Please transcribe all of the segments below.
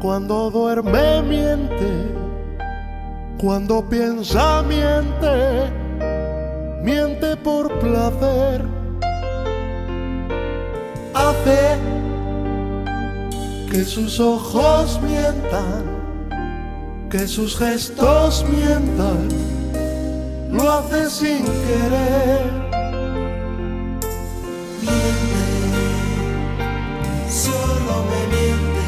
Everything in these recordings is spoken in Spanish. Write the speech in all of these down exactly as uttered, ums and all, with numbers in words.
Cuando duerme miente, cuando piensa miente, miente por placer. Hace que sus ojos mientan, que sus gestos mientan, lo hace sin querer. Miente, solo me miente,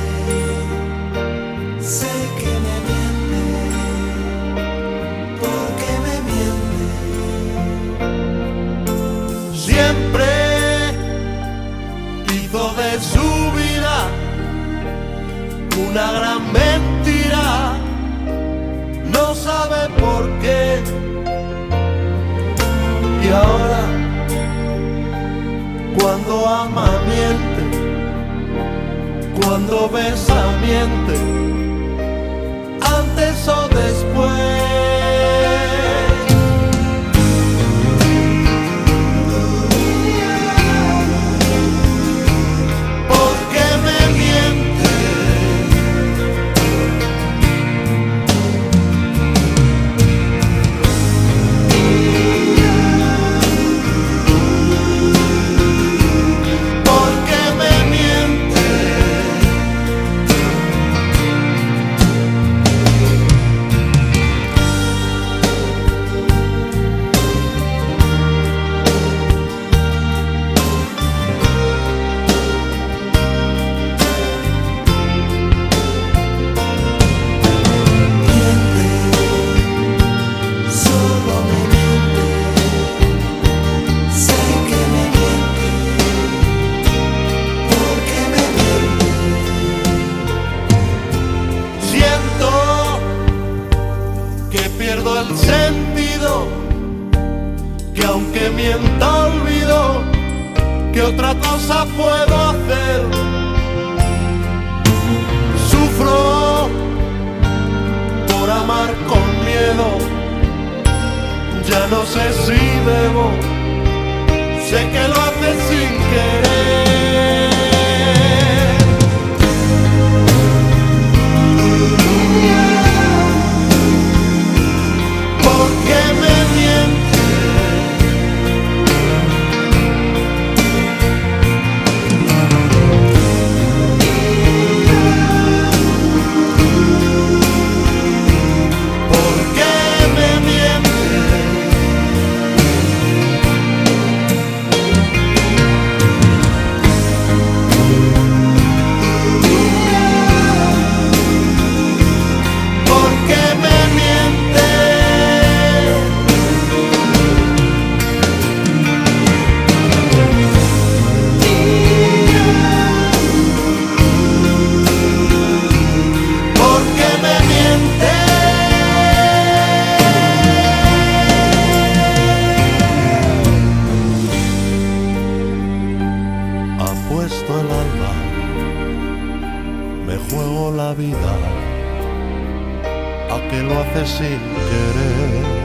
sé que me miente, porque me miente. Siempre hizo de su vida una gran mentira, no sabe por qué. Y ahora, cuando ama miente, cuando besa miente, antes o después. Pierdo el sentido, que aunque mienta olvido que otra cosa puedo hacer. Sufro por amar con miedo, ya no sé si debo, sé que lo hace sin querer. Puesto el alma, me juego la vida, a que lo hace sin querer.